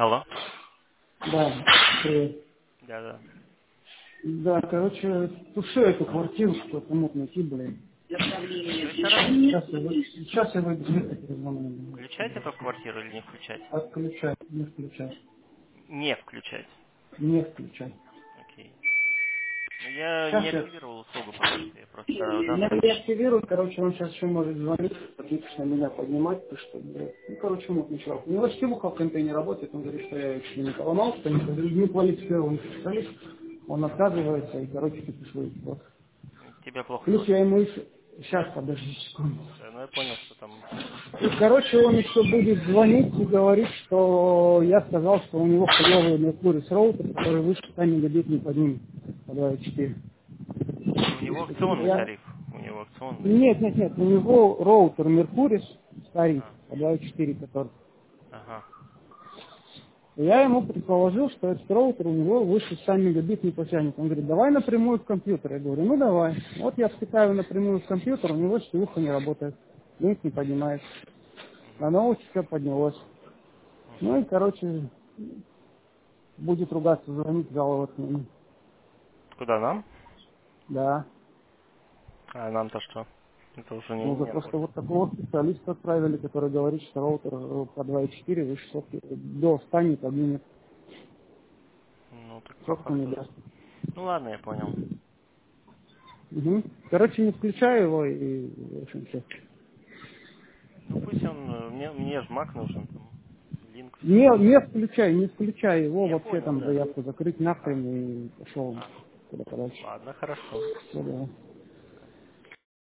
Алло. Да, привет. Да. Да, короче, тушу эту квартиру, что-то мог найти, блин. Что еще раз? Сейчас я выйду, перезвоню. Включать эту квартиру или не включать? Отключай, не включай. Не включать. Не включай. Окей. Ну, я не Сейчас я... активировал услугу пока что. Я просто Я данные... не активирую, короче, он сейчас еще может звонить, отлично меня поднимать, то что, блядь. Ну, короче, мутный чувак. У него силуха в компе не работает, он говорит, что я еще не поломал, что не квалифицированный специалист. Он отказывается, и, короче, ты пришел. Вот. Тебя плохо Плюс слышно. я ему еще... Сейчас, подожди секунду. Да, ну я понял, что там... И, короче, он еще будет звонить и говорить, что я сказал, что у него хуёвый Mercury роутер, который выше 100 мегабит не поднимет по 2.4. Ну, у него акционный тариф. У него акционный. Нет, у него роутер Mercury старик А, по 2.4, который. ага. Я ему предположил, что этот роутер у него выше 100 мегабит не потянет. Он говорит, давай напрямую в компьютер. Я говорю, ну давай. Вот я втыкаю напрямую в компьютер, у него силуха не работает. Линк не поднимается. На ноуте все поднялось. Ну и, короче, будет ругаться, звонить, жаловаться на них. Куда нам? Да. А нам-то что? Это уже Ну, за не то, что охота. вот такого специалиста отправили, который говорит, что роутер по 2.4 выше сотки, до 100 не поднимет, Ну, так по сотку не факту. даст. Ну ладно, я понял. Угу. Короче, не включаю его и, в общем, все. Ну пусть он... Мне же Mac нужен там. Линк, все. Не включай его, Я вообще понял, там да. заявку закрыть А, нахрен и пошел а. куда подальше. Ладно, хорошо. Все, давай.